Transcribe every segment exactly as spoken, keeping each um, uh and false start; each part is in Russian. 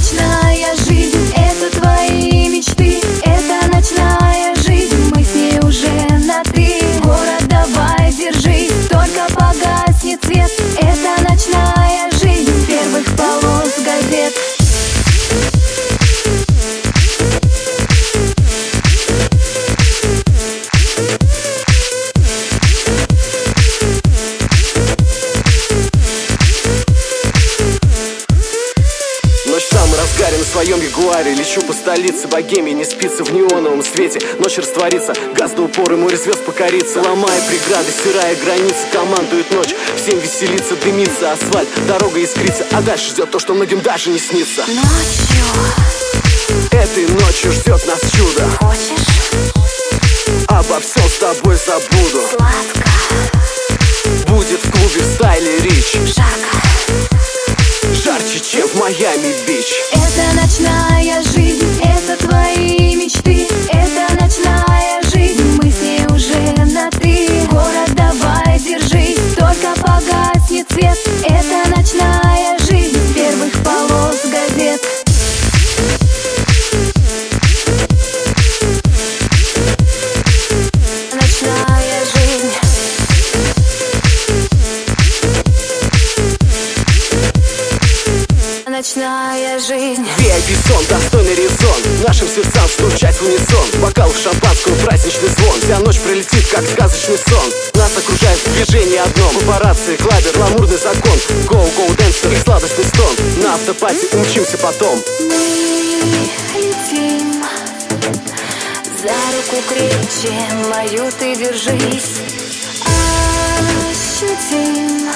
ночная жизнь, это твои мечты. Это ночная жизнь, мы с ней уже на ты. Город, давай, держись, только погаснет свет. Это ночная жизнь с первых полос газет. На своем ягуаре лечу по столице богемии, не спится в неоновом свете. Ночь растворится, газ до упора, море звезд покорится. Ломая преграды, стирая границы, командует ночь. Всем веселится, дымится асфальт, дорога искрится. А дальше ждет то, что многим даже не снится. Ночью этой ночью ждет нас чудо. Хочешь? Обо всем с тобой забуду. Сладко будет в клубе в стайле Рич. Жарко, жарче, чем в Майами-Бич. Это ночная жизнь, это твои мечты. Это ночная жизнь, мы с ней уже на ты. Город, давай, держись, только погаснет свет. Это ночная жизнь с первых полос газет. Ночная жизнь. Ночная жизнь. ви ай пи-сон, достойный резон. Нашим сердцам стучать в унисон. Бокалов шампанского, праздничный звон. Вся ночь прилетит, как сказочный сон. Нас окружает движение одно. Папарацци, клабер, гламурный закон. Гоу-гоу дэнсер и сладостный стон. На автопати умчимся потом. Мы летим, за руку крепче мою ты держись. Ощутим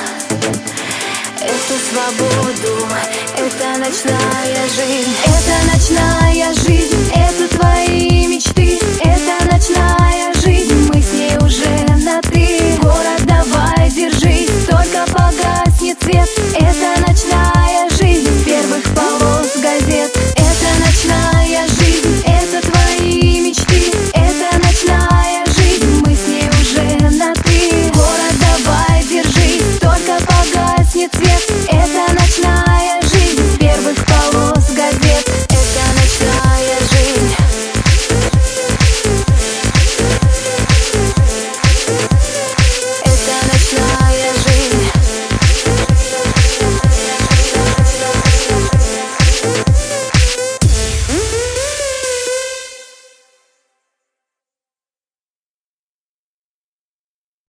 эту свободу, это ночная жизнь. Это ночная жизнь.